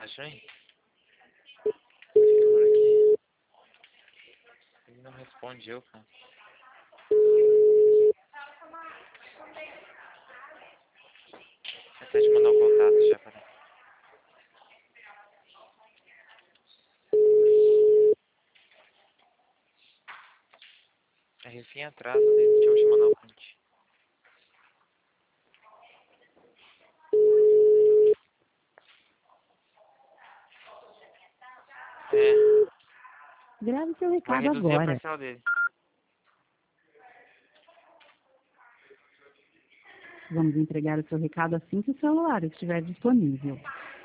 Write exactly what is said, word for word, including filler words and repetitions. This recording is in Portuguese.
Achou, hein? Esse número aqui. Ele não responde eu, cara. Até de mandar o contato já, peraí. É refém atrás dele, deixa eu te mandar o print. É, Grave seu vai recado reduzir a agora. parcela dele. Vamos entregar o seu recado assim que o celular estiver disponível.